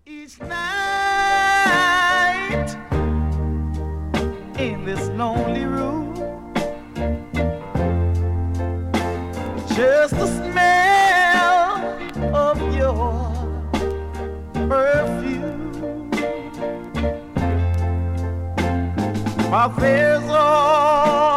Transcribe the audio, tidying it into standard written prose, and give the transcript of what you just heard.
Each night in this lonely room, just the smell of your perfume. My fears are